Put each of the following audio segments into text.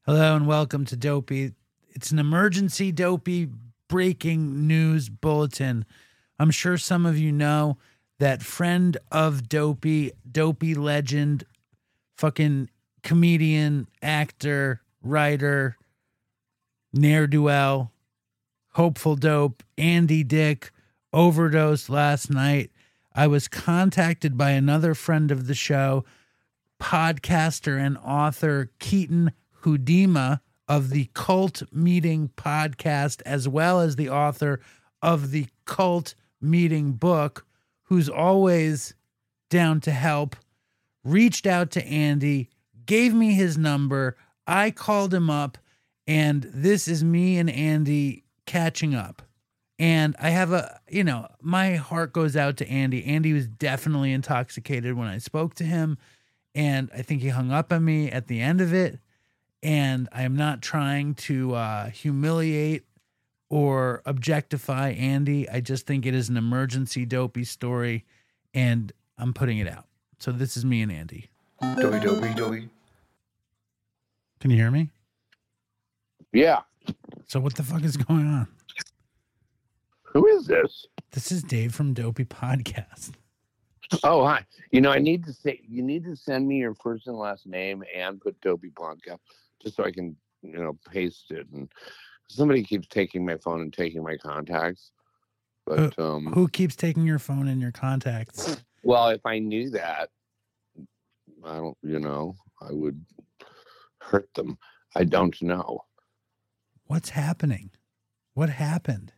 Hello and welcome to Dopey. It's an emergency Dopey breaking news bulletin. I'm sure some of you know that friend of Dopey, Dopey legend, fucking comedian, actor, writer, ne'er-do-well, hopeful dope, Andy Dick, overdosed last night. I was contacted by another friend of the show, podcaster and author Keaton Hudima of the Cult Meeting podcast, as well as the author of the Cult Meeting book, who's always down to help, reached out to Andy, gave me his number. I called him up, and this is me and Andy catching up. And I have my heart goes out to Andy. Andy was definitely intoxicated when I spoke to him, and I think he hung up on me at the end of it. And I am not trying to humiliate or objectify Andy. I just think it is an emergency Dopey story, and I'm putting it out. So this is me and Andy. Dopey. Can you hear me? Yeah. So what the fuck is going on? Who is this? This is Dave from Dopey Podcast. Oh, hi. You need to send me your first and last name and put Dopey Podcast just so I can, paste it. And somebody keeps taking my phone and taking my contacts. But who keeps taking your phone and your contacts? Well, if I knew that, I would hurt them. I don't know. What's happening? What happened?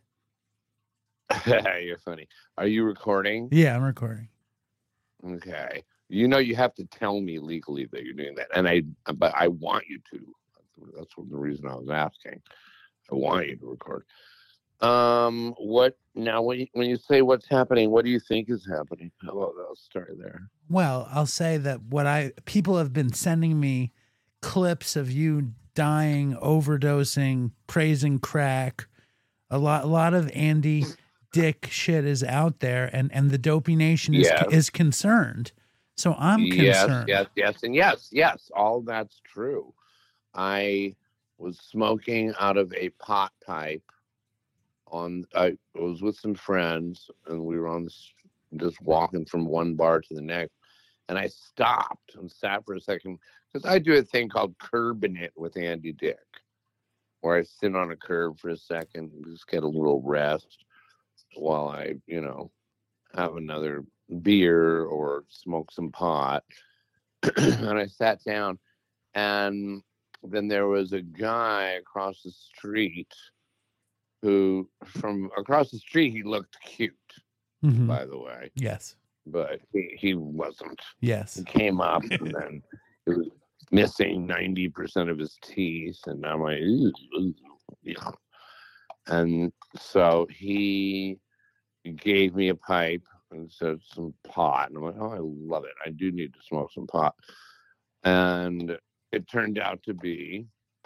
You're funny. Are you recording? Yeah, I'm recording. Okay. You have to tell me legally that you're doing that. But I want you to. That's the reason I was asking. I want you to record. When you say what's happening, what do you think is happening? I'll start there. Well, I'll say that people have been sending me clips of you dying, overdosing, praising crack. A lot of Andy Dick shit is out there, and the Dopey Nation is concerned. So I'm concerned. Yes. All that's true. I was smoking out of a pot pipe. I was with some friends, and we were just walking from one bar to the next. And I stopped and sat for a second because I do a thing called curbing it with Andy Dick, where I sit on a curb for a second and just get a little rest while I, have another beer or smoke some pot. And I sat down, and then there was a guy across the street who, from across the street, he looked cute, by the way. Yes. But he wasn't. Yes. He came up, and then he was missing 90% of his teeth, and I'm like, yeah. And so he gave me a pipe and said some pot, and I'm like, oh, I love it. I do need to smoke some pot. And it turned out to be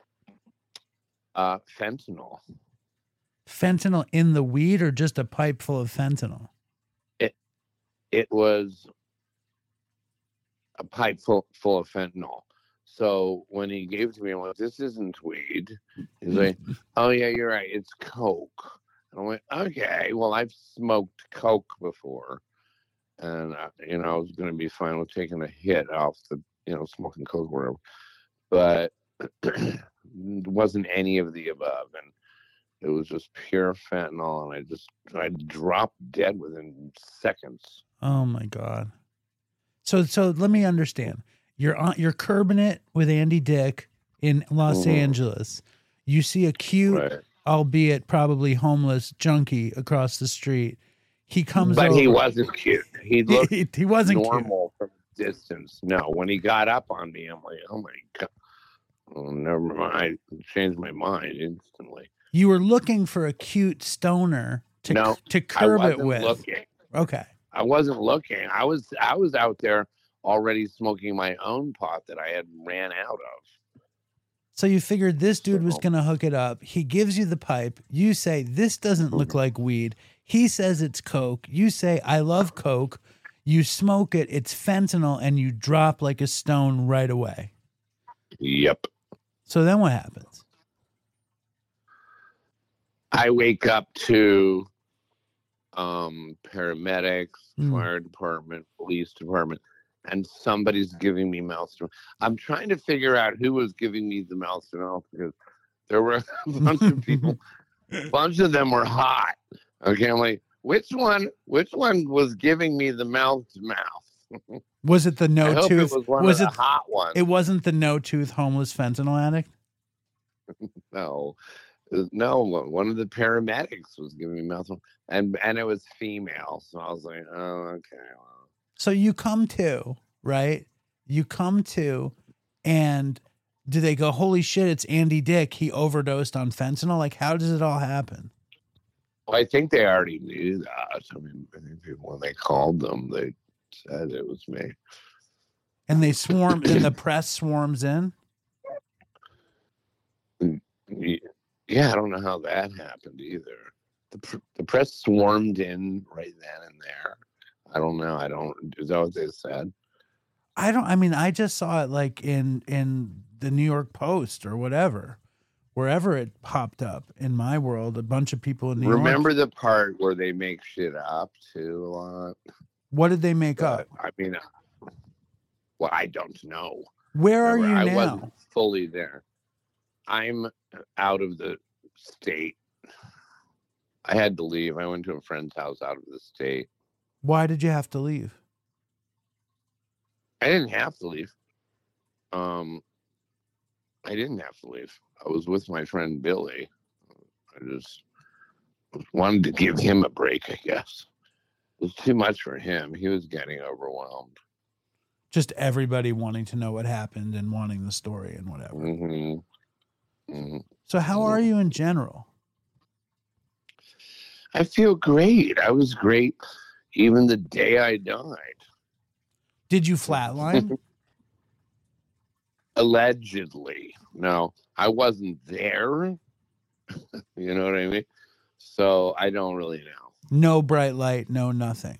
fentanyl. Fentanyl in the weed, or just a pipe full of fentanyl? It was a pipe full of fentanyl. So when he gave it to me, I'm like, this isn't weed. He's like, oh, yeah, you're right. It's coke. And I went, okay, well, I've smoked coke before. And, I was going to be fine with taking a hit off the, smoking coke or whatever. But it wasn't any of the above. And it was just pure fentanyl. And I dropped dead within seconds. Oh, my God. So let me understand. You're curbing it with Andy Dick in Los Angeles. You see a cute, albeit probably homeless junkie across the street. He comes over. But he wasn't cute. He looked he wasn't normal from a distance. No, when he got up on me, I'm like, oh my God. Oh, never mind. I changed my mind instantly. You were looking for a cute stoner to curb it with. Looking. Okay. I wasn't looking. I was out there already smoking my own pot that I had ran out of. So you figured this dude was going to hook it up. He gives you the pipe. You say, this doesn't look like weed. He says it's coke. You say, I love coke. You smoke it. It's fentanyl, and you drop like a stone right away. Yep. So then what happens? I wake up to paramedics, fire department, police department, and somebody's giving me mouth to mouth. I'm trying to figure out who was giving me the mouth to mouth because there were a bunch of people. A bunch of them were hot. Okay, I'm like, which one was giving me the mouth to mouth? Was it the no tooth? It was one of the hot ones. It wasn't the no tooth homeless fentanyl addict? No, one of the paramedics was giving me mouth, and it was female. So I was like, oh, okay. Well. So you come to, right? You come to, and do they go, holy shit, it's Andy Dick. He overdosed on fentanyl. Like, how does it all happen? Well, I think they already knew that. I mean, when they called them, they said it was me. And they swarm, and the press swarms in? Yeah, I don't know how that happened either. The press swarmed in right then and there. I don't know. Is that what they said? I just saw it like in the New York Post or whatever, wherever it popped up in my world, a bunch of people in New York. Remember the part where they make shit up too a lot? What did they make up? I mean, well, I don't know. Where are you now? I wasn't fully there. I'm out of the state. I had to leave. I went to a friend's house out of the state. Why did you have to leave? I didn't have to leave. I didn't have to leave. I was with my friend Billy. I just wanted to give him a break, I guess. It was too much for him. He was getting overwhelmed. Just everybody wanting to know what happened and wanting the story and whatever. Mm-hmm. Mm-hmm. So how are you in general? I feel great. I was great even the day I died. Did you flatline? Allegedly. No, I wasn't there. You know what I mean? So I don't really know. No bright light, no nothing.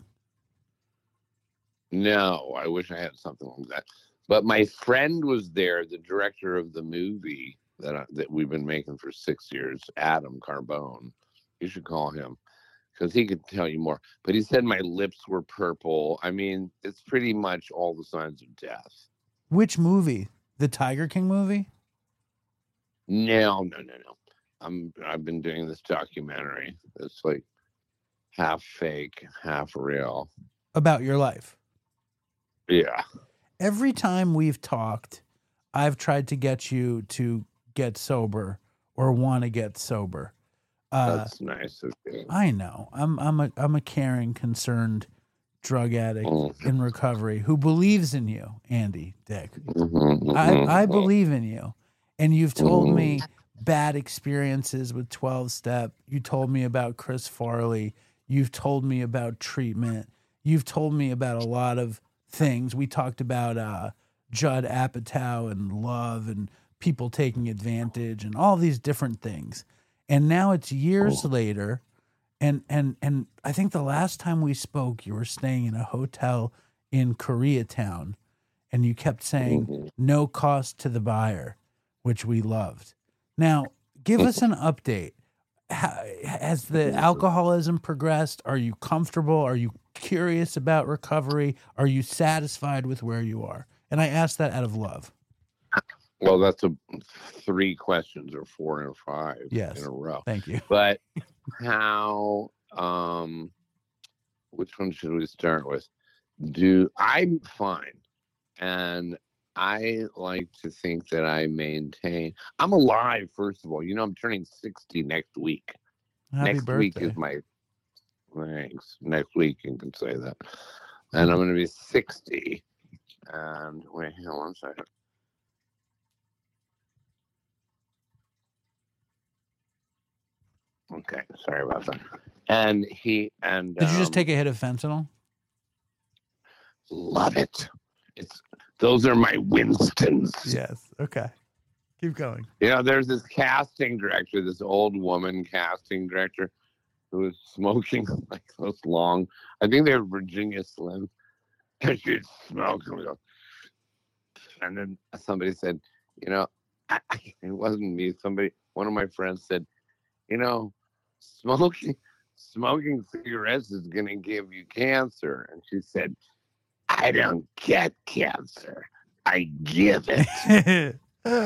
No, I wish I had something like that. But my friend was there, the director of the movie that we've been making for 6 years, Adam Carbone. You should call him because he could tell you more. But he said my lips were purple. I mean, it's pretty much all the signs of death. Which movie? The Tiger King movie? No. I've been doing this documentary. It's like half fake, half real. About your life? Yeah. Every time we've talked, I've tried to get you to get sober or want to get sober. That's nice of you. I know. I'm a caring, concerned drug addict in recovery who believes in you, Andy Dick. I believe in you. And you've told me bad experiences with 12-step. You told me about Chris Farley. You've told me about treatment. You've told me about a lot of things. We talked about Judd Apatow and love and people taking advantage and all these different things. And now it's years later. And I think the last time we spoke, you were staying in a hotel in Koreatown, and you kept saying no cost to the buyer, which we loved. Now, give us an update. Has the alcoholism progressed? Are you comfortable? Are you curious about recovery? Are you satisfied with where you are? And I ask that out of love. Well, that's 3 questions or 4 or 5 in a row. Thank you. But how, which one should we start with? I'm fine. And I like to think that I maintain. I'm alive, first of all. You know, I'm turning 60 next week. Happy next birthday. week is my thanks. Next week you can say that. And I'm going to be 60. And wait, hang on one second. Okay, sorry about that. And did you just take a hit of fentanyl? Love it. Those are my Winstons. Yes. Okay. Keep going. You know, there's this casting director, this old woman casting director who was smoking like those long, I think they're Virginia Slim. And she'd smoke. And then somebody said, you know, It wasn't me. One of my friends said, you know, smoking cigarettes is going to give you cancer. And she said, I don't get cancer. I give it.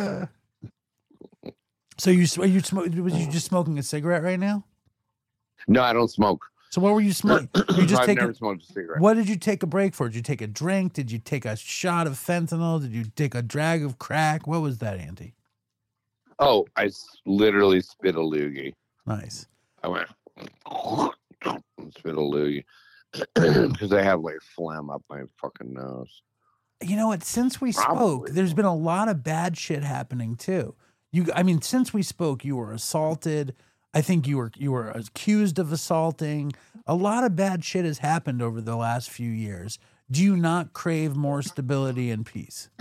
So was you just smoking a cigarette right now? No, I don't smoke. So what were you smoking? You just I've never smoked a cigarette. What did you take a break for? Did you take a drink? Did you take a shot of fentanyl? Did you take a drag of crack? What was that, Andy? Oh, I literally spit a loogie. Nice. I went spit a loogie because I have like phlegm up my fucking nose. You know what? Since we spoke, there's been a lot of bad shit happening too. Since we spoke, you were assaulted. I think you were accused of assaulting. A lot of bad shit has happened over the last few years. Do you not crave more stability and peace?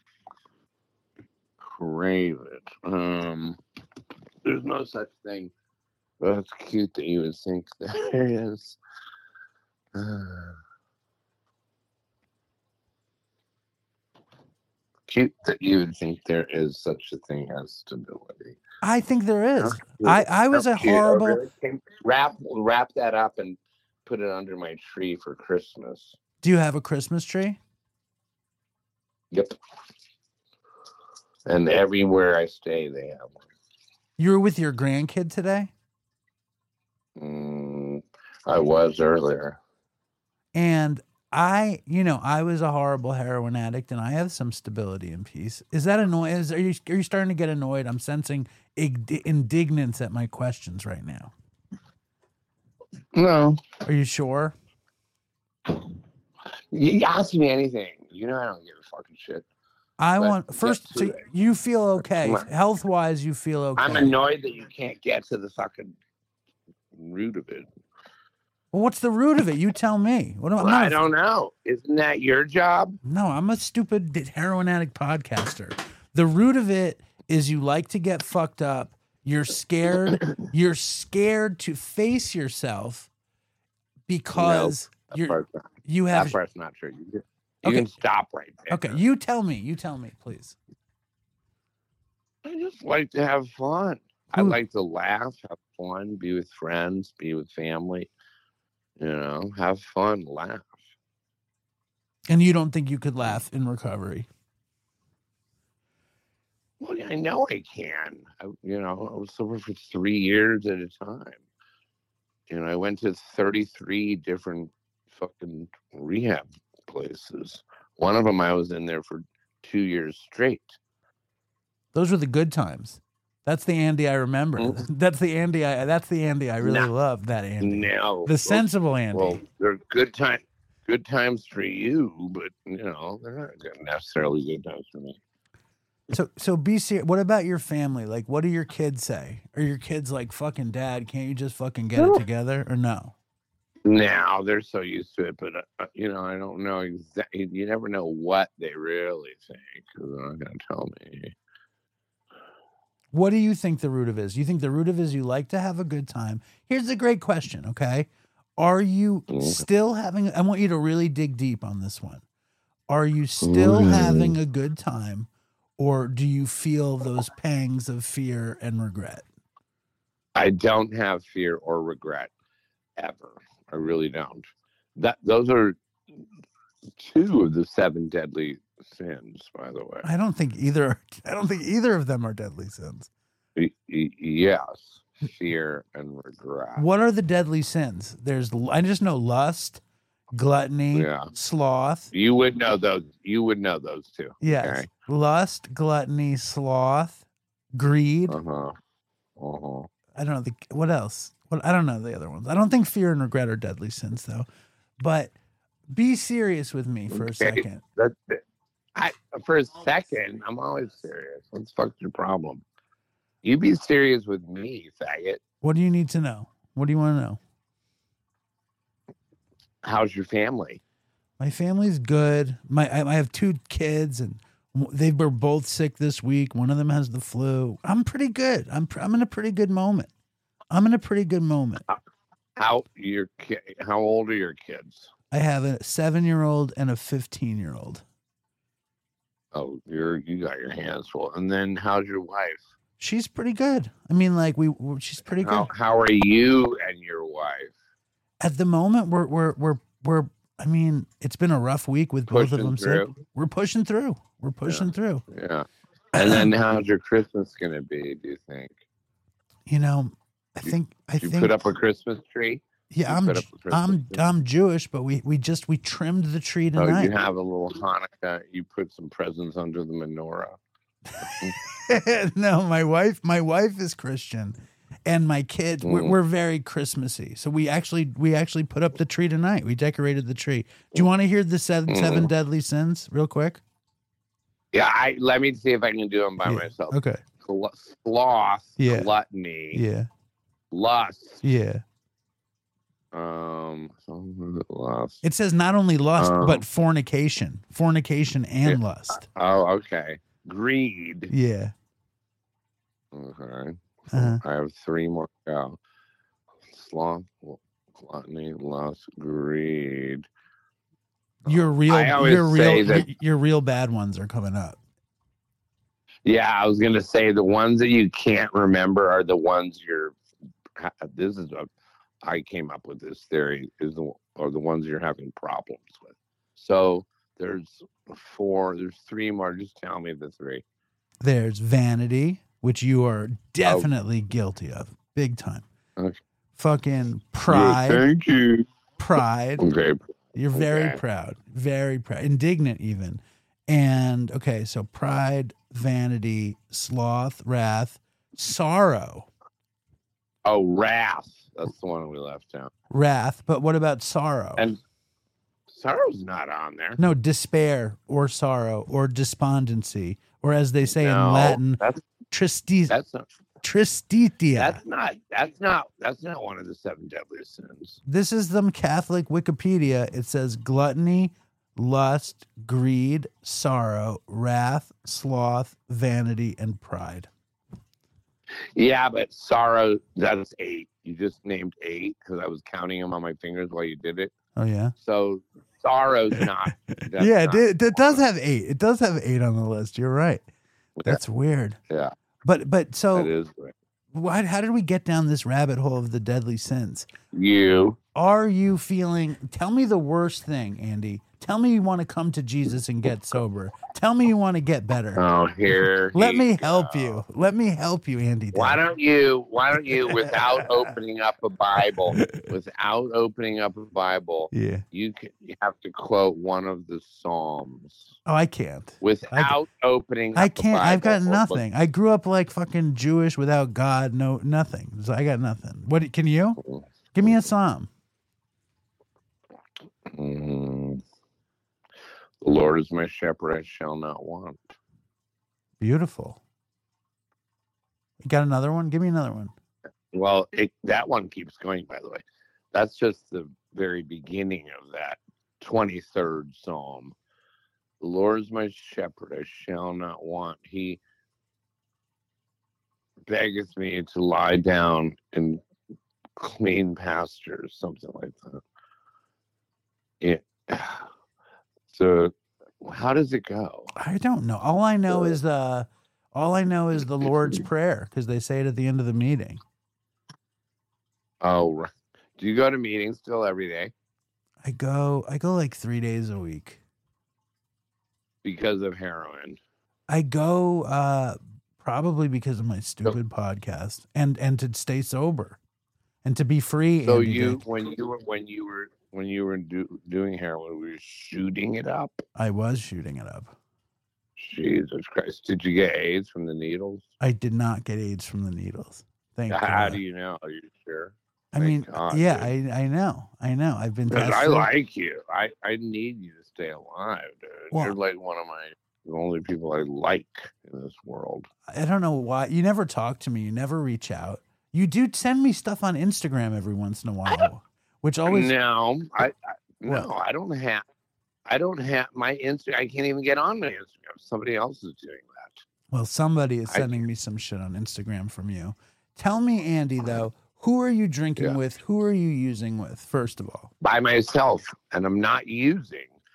Crave it. There's no such thing. But it's cute that you would think there is. Cute that you would think there is such a thing as stability. I think there is. I was a horrible. Really? Wrap that up and put it under my tree for Christmas. Do you have a Christmas tree? Yep. And everywhere I stay, they have one. You were with your grandkid today? I was earlier. And I was a horrible heroin addict, and I have some stability and peace. Is that annoying? Are you starting to get annoyed? I'm sensing indignance at my questions right now. No. Are you sure? You ask me anything. You know I don't give a fucking shit. So you feel okay. Health-wise, you feel okay. I'm annoyed that you can't get to the fucking root of it. Well, what's the root of it? You tell me. I don't know. Isn't that your job? No, I'm a stupid heroin addict podcaster. The root of it is you like to get fucked up. You're scared. You're scared to face yourself because that part's not true. You can stop right there. Okay, you tell me, please. I just like to have fun. I like to laugh, have fun, be with friends, be with family. Have fun, laugh. And you don't think you could laugh in recovery? Well, I know I can. I was sober for 3 years at a time. I went to 33 different fucking rehab places. One of them I was in there for 2 years straight. Those were the good times. That's the Andy I remember. Mm-hmm. That's the Andy I really love. That Andy. No. The sensible Andy. Well, they're good times for you, but they're not necessarily good times for me. So be serious. What about your family? Like, what do your kids say? Are your kids like, fucking dad, can't you just fucking get it together, or no? Now they're so used to it, but I don't know exactly. You never know what they really think because they're not going to tell me. What do you think the root of is? You think the root of is you like to have a good time? Here's a great question, okay? Are you still having... I want you to really dig deep on this one. Are you still having a good time, or do you feel those pangs of fear and regret? I don't have fear or regret, ever. I really don't. Those are 2 of the 7 deadly sins, by the way. I don't think either of them are deadly sins. Yes, fear and regret. What are the deadly sins? I just know lust, gluttony, sloth. You would know those. You would know those too. Yes, okay. Lust, gluttony, sloth, greed. I don't know what else. I don't know the other ones. I don't think fear and regret are deadly sins, though. But be serious with me for a second. That's it. For a second, I'm always serious. What's the fuck's your problem? You be serious with me, faggot. What do you need to know? What do you want to know? How's your family? My family's good. I have 2 kids, and they were both sick this week. One of them has the flu. I'm pretty good. I'm in a pretty good moment. How old are your kids? I have a 7-year-old and a 15-year-old. Oh, you got your hands full. And then how's your wife? She's pretty good. I mean, like she's pretty good. How are you and your wife? At the moment, we're. I mean, it's been a rough week with both of them sick. We're pushing through. We're pushing through. Yeah. And then how's your Christmas gonna be? Do you think? You know, I think put up a Christmas tree. Yeah, I'm Jewish, but we trimmed the tree tonight. Oh, you have a little Hanukkah. You put some presents under the menorah. No, my wife is Christian, and my kids we're very Christmassy. So we actually put up the tree tonight. We decorated the tree. Do you want to hear the seven deadly sins real quick? Yeah, let me see if I can do them by myself. Okay. Sloth, gluttony, lust, lust. It says not only lust but fornication and lust. Oh, okay. Greed. Yeah. Okay. I have 3 more to go. Sloth, gluttony, lust, greed. Your real bad ones are coming up. Yeah, I was gonna say the ones that you can't remember are the ones I came up with this theory are the ones you're having problems with. So there's 3 more. Just tell me the 3. There's vanity, which you are definitely guilty of, big time. Okay. Fucking pride. Yeah, thank you. Pride. Okay. You're very proud, indignant even. And so pride, vanity, sloth, wrath, sorrow. Oh, wrath. That's the one we left out. Wrath, but what about sorrow? And sorrow's not on there. No, despair or sorrow or despondency, or as they say in Latin, tristitia. That's not one of the 7 deadliest sins. This is the Catholic Wikipedia. It says gluttony, lust, greed, sorrow, wrath, sloth, vanity, and pride. Yeah, but sorrow, that's 8. You just named 8 because I was counting them on my fingers while you did it. Oh, yeah? So sorrow's not. It does have 8. It does have 8 on the list. You're right. That's weird. Yeah. But so that is weird. How did we get down this rabbit hole of the deadly sins? Are you feeling, tell me the worst thing, Andy. Tell me you want to come to Jesus and get sober. Tell me you want to get better. Oh, here. Let me help you. Let me help you, Andy. Why don't you, without opening up a Bible, you have to quote one of the Psalms. Oh, I can't. Without opening up I can't. a Bible. I've got nothing. I grew up like fucking Jewish without God. No, nothing. So I got nothing. What can you? Give me a Psalm. The Lord is my shepherd, I shall not want. Beautiful. You got another one? Give me another one. Well, that one keeps going, by the way. That's just the very beginning of that 23rd Psalm. The Lord is my shepherd, I shall not want. He beggeth me to lie down in clean pastures, something like that. So how does it go? I don't know. All I know is the Lord's Prayer, because they say it at the end of the meeting. Oh, right. Do you go to meetings still every day? I go like 3 days a week. Because of heroin. I go probably because of my stupid podcast and to stay sober and to be free. So when you were doing heroin, were you shooting it up? I was shooting it up. Jesus Christ. Did you get AIDS from the needles? I did not get AIDS from the needles. Thank God. How do you know? Are you sure? I mean, yeah, I know. I've been tested. I like you. I need you to stay alive, dude. Well, you're like one of the only people I like in this world. I don't know why. You never talk to me. You never reach out. You do send me stuff on Instagram every once in a while. Which always no, I don't have my Instagram. I can't even get on my Instagram. Somebody else is doing that. Well, somebody is sending me some shit on Instagram from you. Tell me, Andy, though, who are you drinking with? Who are you using with? First of all, by myself, and I'm not using.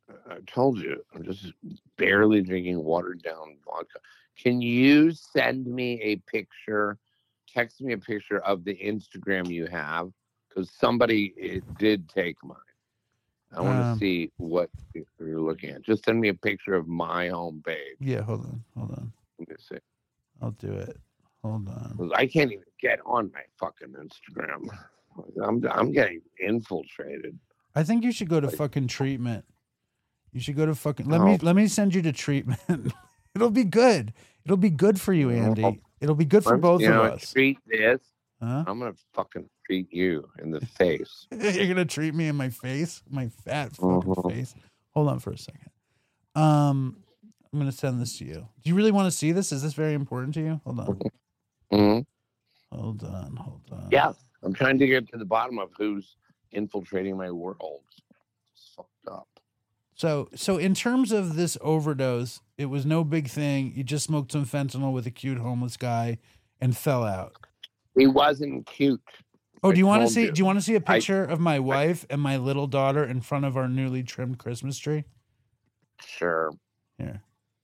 I told you, I'm just barely drinking watered down vodka. Can you send me a picture? Text me a picture of the Instagram you have, because somebody did take mine. I want to see what you're looking at. Just send me a picture of my homepage. Yeah, hold on. Let me see. I'll do it. Hold on. 'Cause I can't even get on my fucking Instagram. I'm getting infiltrated. I think you should go to fucking treatment. You should go to fucking. Let me send you to treatment. It'll be good. It'll be good for you, Andy. It'll be good for both of us. Treat this. Huh? I'm gonna fucking treat you in the face. You're gonna treat me in my face, my fat fucking face. Hold on for a second. I'm gonna send this to you. Do you really want to see this? Is this very important to you? Hold on. Hold on. Yeah, I'm trying to get to the bottom of who's infiltrating my world. It's fucked up. So in terms of this overdose, it was no big thing. You just smoked some fentanyl with a cute homeless guy and fell out. He wasn't cute. Oh, do you want to see? Do you want to see a picture of my wife and my little daughter in front of our newly trimmed Christmas tree? Sure. Here.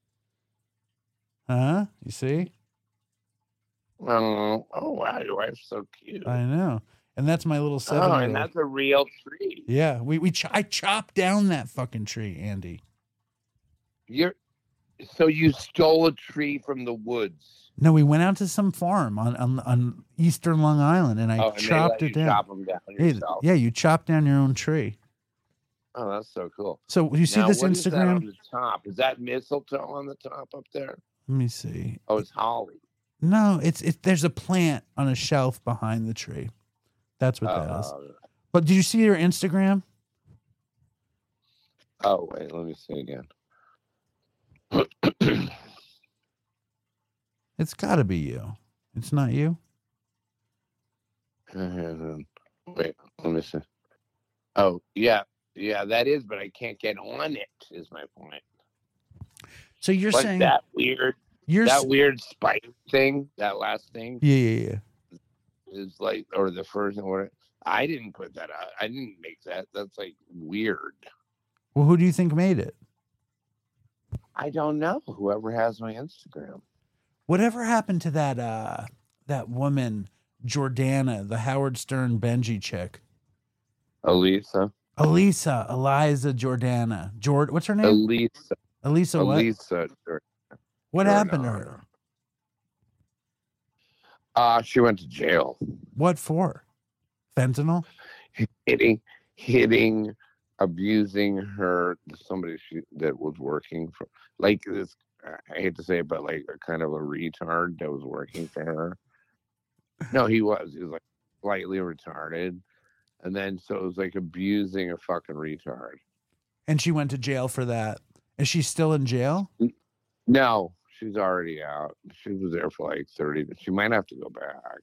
Huh? You see? Oh wow, your wife's so cute. I know. And that's my little 7-year-old. Oh, and that's a real tree. Yeah, I chopped down that fucking tree, Andy. So you stole a tree from the woods? No, we went out to some farm on eastern Long Island, and I chopped it down. Chop them down yourself. Yeah, you chopped down your own tree. Oh, that's so cool. So you see now, this what Instagram? Is that on the top? Is that mistletoe on the top up there? Let me see. Oh, it's holly. No, it's there's a plant on a shelf behind the tree. That's what that is. But did you see your Instagram? Oh, wait, let me see again. It's got to be you. It's not you? Wait, let me see. Oh, yeah, that is, but I can't get on it, is my point. So you're saying that weird spike thing, that last thing? Yeah. Is like, or the first one. I didn't put that out. I didn't make that. That's like weird. Well, who do you think made it? I don't know. Whoever has my Instagram. Whatever happened to that woman, Jordana, the Howard Stern Benji chick? Eliza Jordana. What's her name? Elisa what? Elisa. What happened to her? She went to jail. What for? Fentanyl? Hitting, abusing her. Somebody that was working for, like this. I hate to say it, but like a kind of a retard that was working for her. No, he was like slightly retarded, and then so it was like abusing a fucking retard. And she went to jail for that. Is she still in jail? No. She's already out. She was there for like 30. She might have to go back.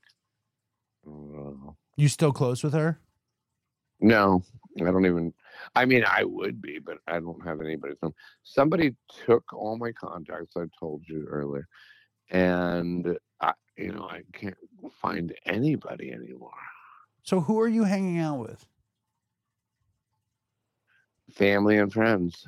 You still close with her? No, I don't even. I mean, I would be, but I don't have anybody. Somebody took all my contacts. I told you earlier, and I can't find anybody anymore. So who are you hanging out with? Family and friends.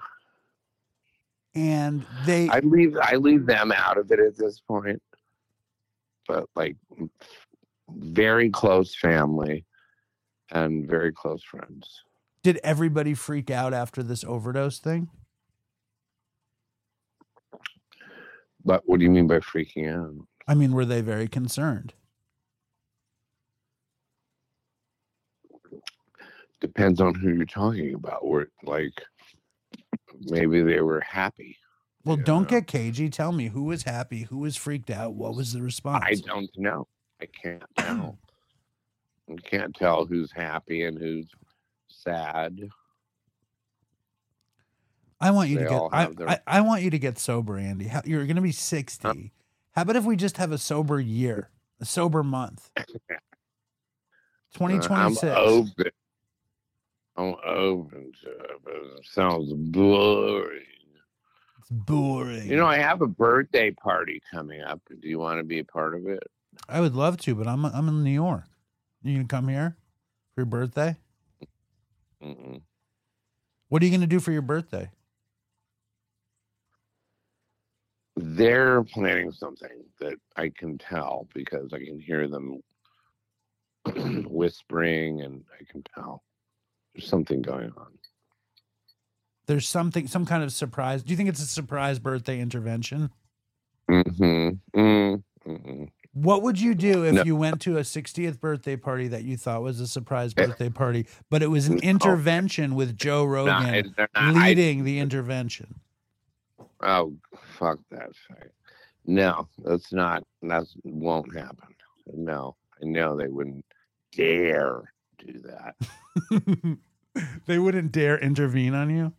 And I leave them out of it at this point, but like very close family and very close friends. Did everybody freak out after this overdose thing? But what do you mean by freaking out? I mean, were they very concerned? Depends on who you're talking about. Maybe they were happy. Well, don't get cagey. Tell me who was happy, who was freaked out. What was the response? I don't know. I can't tell. I can't tell who's happy and who's sad. I want you to get. I want you to get sober, Andy. You're going to be 60. How about if we just have a sober year, a sober month? 2026. I'm open to it, but it sounds boring. It's boring. I have a birthday party coming up. Do you want to be a part of it? I would love to, but I'm in New York. You gonna come here for your birthday? Mm-mm. What are you gonna do for your birthday? they're planning something that I can tell because I can hear them whispering, and I can tell there's something going on. There's some kind of surprise. Do you think it's a surprise birthday intervention? What would you do if you went to a 60th birthday party that you thought was a surprise birthday party, but it was an intervention with Joe Rogan leading the intervention? Oh, fuck that shit. No, that won't happen. No, I know they wouldn't dare do that. They wouldn't dare intervene on you?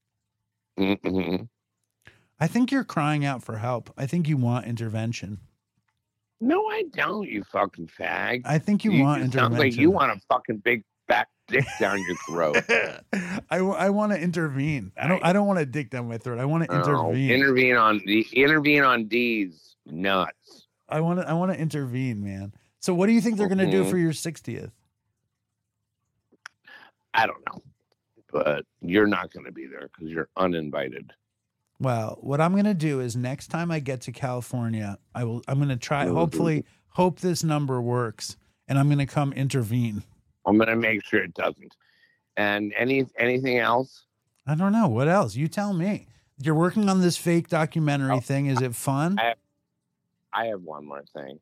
I think you're crying out for help. I think you want intervention. No, I don't, you fucking fag. I think you want intervention. Sounds like you want a fucking big fat dick down your throat. I want to intervene. I don't want a dick down my throat. I want to intervene. Intervene on D's nuts. I want to intervene, man. So what do you think they're going to do for your 60th? I don't know. But you're not going to be there because you're uninvited. Well, what I'm going to do is next time I get to California, I'm going to try, hope this number works, and I'm going to come intervene. I'm going to make sure it doesn't. And anything else? I don't know. What else? You tell me. You're working on this fake documentary thing. Is it fun? I have one more thing.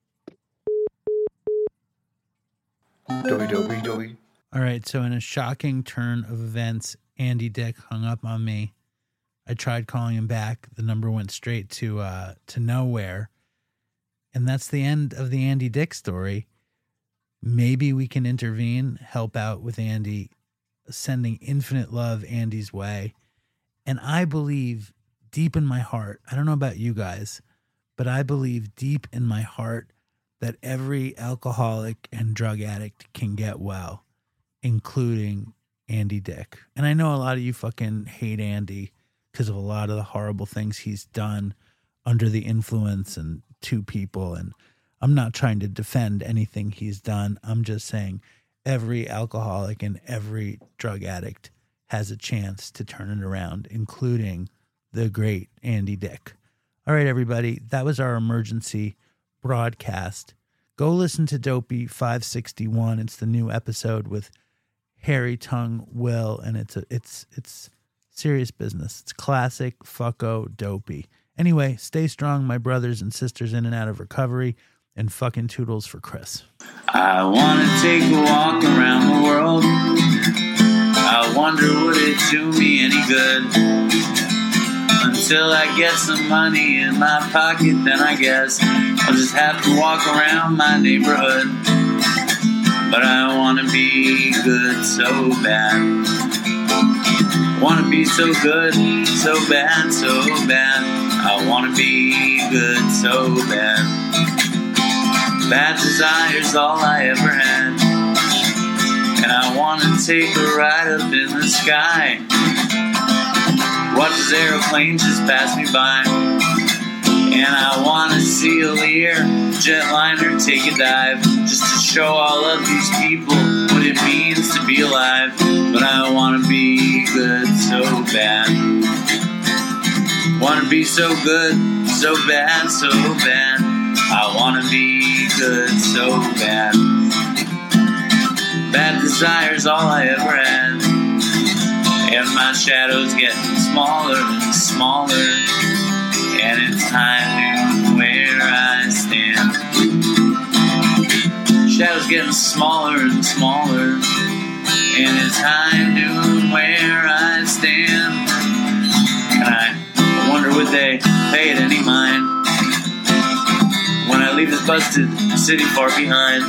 Doby. All right. So in a shocking turn of events, Andy Dick hung up on me. I tried calling him back. The number went straight to nowhere. And that's the end of the Andy Dick story. Maybe we can intervene, help out with Andy, sending infinite love Andy's way. And I believe deep in my heart, I don't know about you guys, but I believe deep in my heart that every alcoholic and drug addict can get well, including Andy Dick. And I know a lot of you fucking hate Andy because of a lot of the horrible things he's done under the influence and to people. And I'm not trying to defend anything he's done. I'm just saying every alcoholic and every drug addict has a chance to turn it around, including the great Andy Dick. All right, everybody, that was our emergency broadcast. Go listen to Dopey 561. It's the new episode with Harry Tongue Will, and it's serious business. It's classic fucko Dopey. Anyway, stay strong, my brothers and sisters in and out of recovery, and fucking toodles for Chris. I want to take a walk around the world. I wonder would it do me any good? Until I get some money in my pocket, then I guess I'll just have to walk around my neighborhood. But I want to be good so bad. Want to be so good, so bad, so bad. I want to be good so bad. Bad desire's all I ever had. And I want to take a ride up in the sky. Watch this aeroplane just pass me by. And I want to see a Lear jetliner take a dive, just to show all of these people what it means to be alive. But I want to be good so bad. Want to be so good, so bad, so bad. I want to be good so bad. Bad desire's all I ever had. And my shadow's getting smaller and smaller. And it's time to where I stand. Shadow's getting smaller and smaller. And it's time to where I stand. And I wonder would they pay it any mind when I leave this busted city far behind.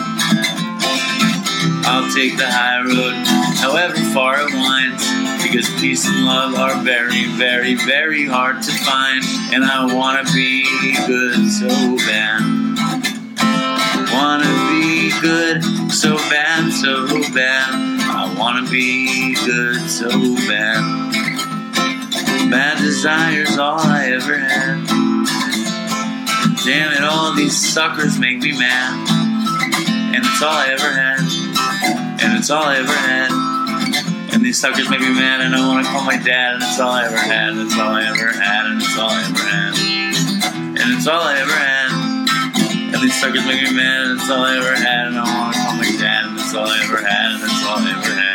I'll take the high road, however far it winds, because peace and love are very, very, very hard to find. And I want to be good so bad. Want to be good so bad, so bad. I want to be good so bad. Bad desire's all I ever had. Damn it, all these suckers make me mad. And it's all I ever had. And it's all I ever had. And these suckers make me mad, and I want to call my dad, and it's all I ever had, and it's all I ever had, and it's all I ever had. and it's all I ever had. And these suckers make me mad, and it's all I ever had. And I want to call my dad, and it's all I ever had, and it's all I ever had.